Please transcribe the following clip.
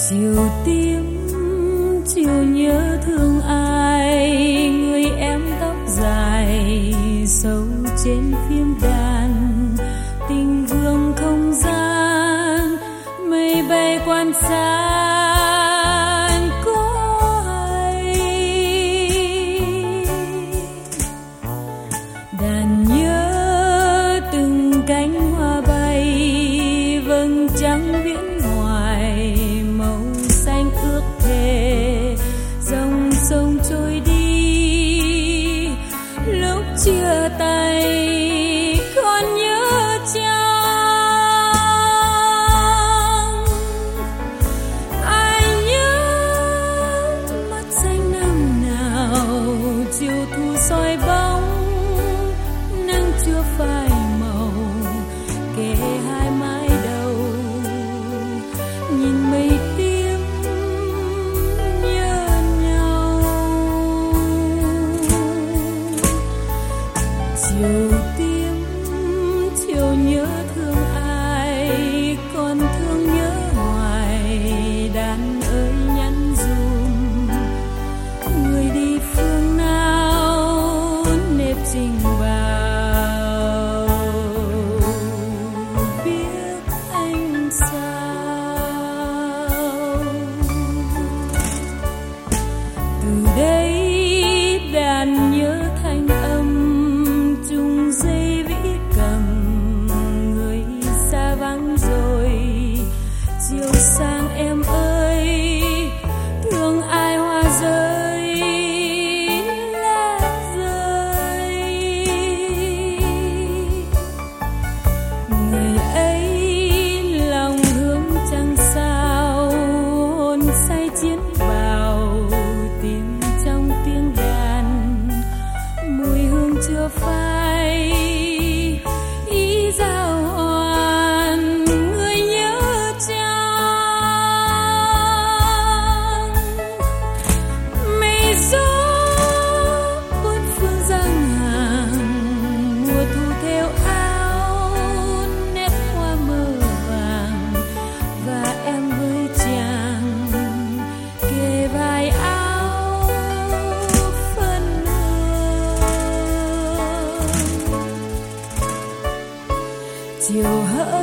chiều tím chiều nhớ thương ai, người em tóc dài sâu trên phím đàn, tình vương không gian mây bay quan sát có hay. Đàn nhớ từng cánh hoa bay vầng trăng viễn ngoài, màu xanh ước thề dòng sông trôi đi. Lúc chia tay còn nhớ chăng, ai nhớ mắt xanh năm nào chiều thu soi bóng, nắng chưa phai màu kề hai mái đầu, nhìn mây tím nhớ nhau. Chiều tím chiều nhớ thương ai, còn thương nhớ hoài. Đàn ơi nhắn dùm người đi phương nào, nếp trình vào biết anh sao. Từ đây đàn nhớ thanh âm chung dây vĩ cầm, người xa vắng rồi. Chiều sang em ơi, thương ai hoa rơi lá rơi. Người ấy lòng hướng trăng sao, hồn say chiến vào tim trong tiếng đàn. Mùi hương chưa phai ý giao hoàn, người nhớ chăng. Mây gió bốn phương giang hàng, mùa thu theo áo nét hoa mơ vàng. Và em với chàng kề vai áo phân hương. Chiều hỡi